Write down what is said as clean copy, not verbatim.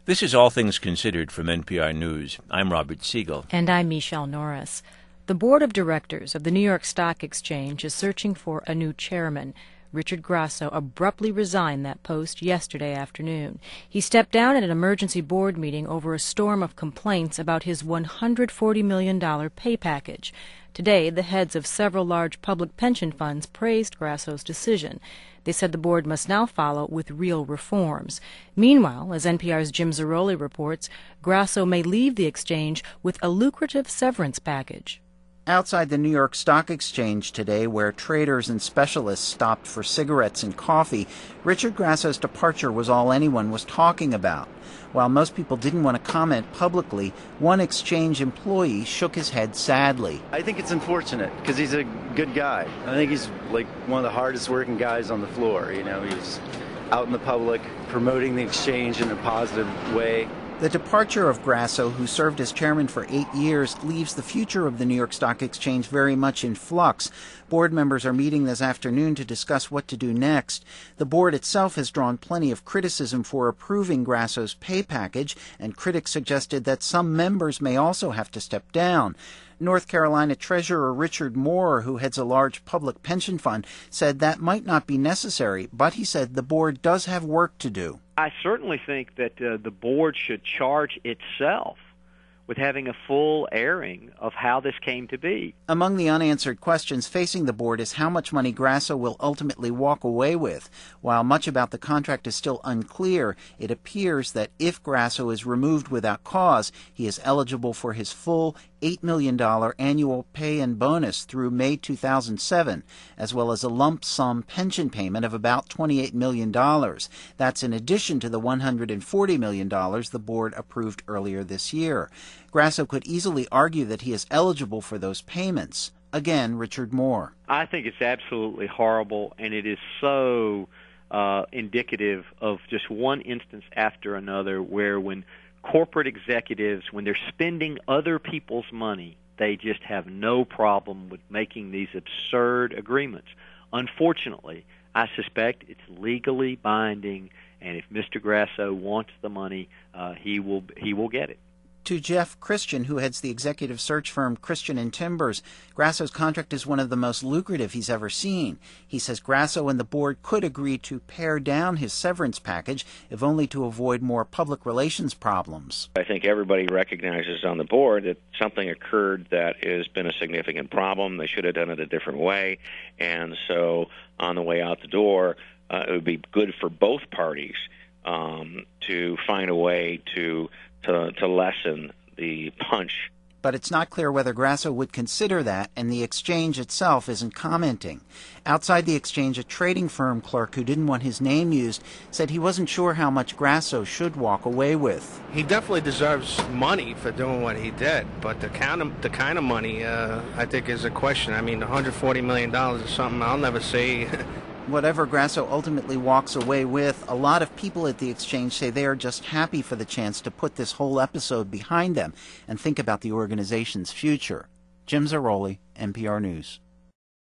This is All Things Considered from NPR News. I'm Robert Siegel. And I'm Michelle Norris. The board of directors of the New York Stock Exchange is searching for a new chairman. Richard Grasso abruptly resigned that post yesterday afternoon. He stepped down at an emergency board meeting over a storm of complaints about his $140 million pay package. Today, the heads of several large public pension funds praised Grasso's decision. They said the board must now follow with real reforms. Meanwhile, as NPR's Jim Zarroli reports, Grasso may leave the exchange with a lucrative severance package. Outside the New York Stock Exchange today, where traders and specialists stopped for cigarettes and coffee, Richard Grasso's departure was all anyone was talking about. While most people didn't want to comment publicly, one exchange employee shook his head sadly. I think it's unfortunate because he's a good guy. I think he's like one of the hardest working guys on the floor. You know, he's out in the public promoting the exchange in a positive way. The departure of Grasso, who served as chairman for 8 years, leaves the future of the New York Stock Exchange very much in flux. Board members are meeting this afternoon to discuss what to do next. The board itself has drawn plenty of criticism for approving Grasso's pay package, and critics suggested that some members may also have to step down. North Carolina Treasurer Richard Moore, who heads a large public pension fund, said that might not be necessary, but he said the board does have work to do. I certainly think that the board should charge itself with having a full airing of how this came to be. Among the unanswered questions facing the board is how much money Grasso will ultimately walk away with. While much about the contract is still unclear, it appears that if Grasso is removed without cause, he is eligible for his full $8 million annual pay and bonus through May 2007, as well as a lump sum pension payment of about $28 million. That's in addition to the $140 million the board approved earlier this year. Grasso could easily argue that he is eligible for those payments. Again, Richard Moore. I think it's absolutely horrible, and it is so indicative of just one instance after another where when corporate executives, when they're spending other people's money, they just have no problem with making these absurd agreements. Unfortunately, I suspect it's legally binding, and if Mr. Grasso wants the money, he will get it. To Jeff Christian, who heads the executive search firm Christian & Timbers, Grasso's contract is one of the most lucrative he's ever seen. He says Grasso and the board could agree to pare down his severance package, if only to avoid more public relations problems. I think everybody recognizes on the board that something occurred that has been a significant problem. They should have done it a different way. And so on the way out the door, it would be good for both parties to find a way to lessen the punch. But it's not clear whether Grasso would consider that, and the exchange itself isn't commenting. Outside the exchange, a trading firm clerk who didn't want his name used said he wasn't sure how much Grasso should walk away with. He definitely deserves money for doing what he did, but the kind of money, I think, is a question. I mean, $140 million is something I'll never see. Whatever Grasso ultimately walks away with, a lot of people at the exchange say they are just happy for the chance to put this whole episode behind them and think about the organization's future. Jim Zarroli, NPR News.